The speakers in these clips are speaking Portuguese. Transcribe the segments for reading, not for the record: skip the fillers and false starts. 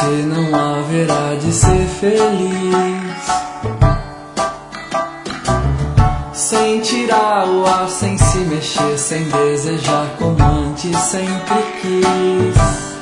você não haverá de ser feliz. Sem tirar o ar, sem se mexer, sem desejar como antes sempre quis.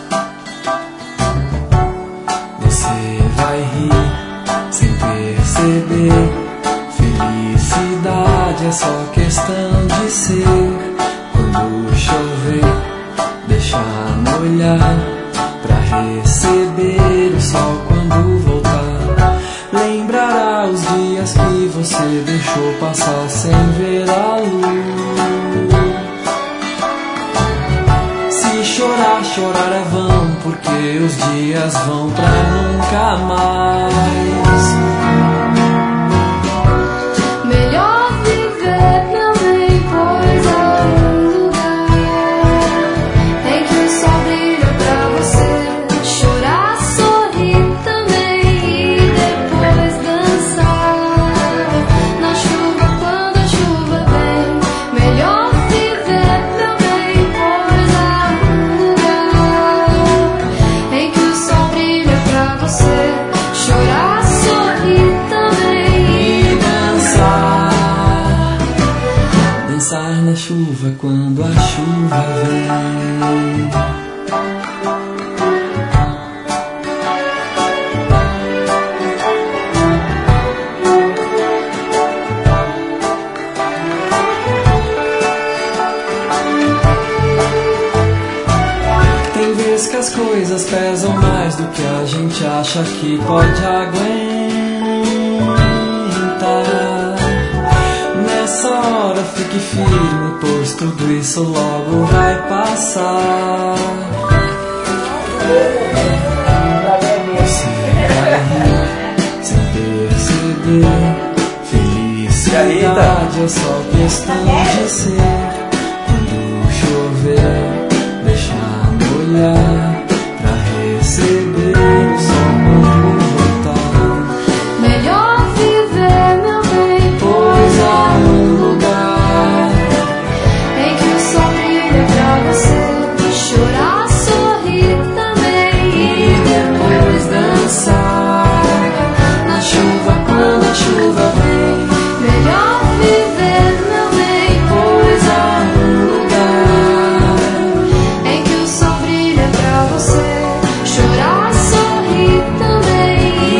Você vai rir sem perceber. Felicidade é só questão de ser. Quando chover, deixar molhar pra receber o sol quando voltar. Lembrará os dias que você deixou passar sem ver a luz. Se chorar, chorar é vão, porque os dias vão pra nunca mais. Melhor viver também, pois há um lugar em que o sol brilha pra você. Chorar, sorrir também e depois dançar na chuva quando a chuva vem. Melhor viver também, pois há um lugar em que o sol brilha pra você. Chorar, sorrir também e dançar na chuva quando a chuva vem. Tem vezes que as coisas pesam mais do que a gente acha que pode aguentar. Nessa hora fique firme, pois tudo isso logo vai passar. Você vai rir sem perceber. Felicidade é só questão de ser. Quando chover, deixar molhar pra receber o sol quando voltar. melhor viver, meu bem, Pois há um lugar em que o sol brilha pra você. Chorar, sorrir também e depois dançar na chuva quando a chuva vem. melhor viver, meu bem, Pois há um lugar em que o sol brilha pra você. Chorar, sorrir também e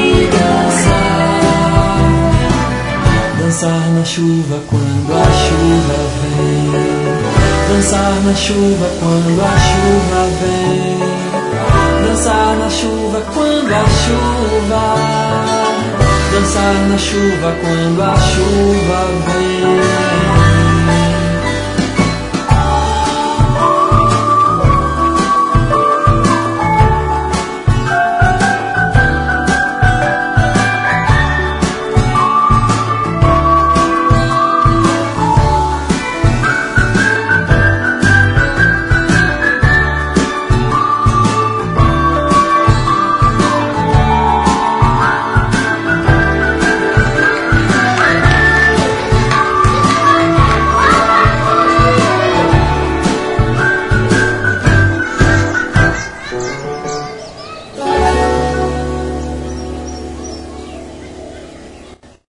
dançar na chuva quando a chuva vem. Dançar na chuva quando a chuva vem. Dançar na chuva quando a chuva. Dançar na chuva quando a chuva vem.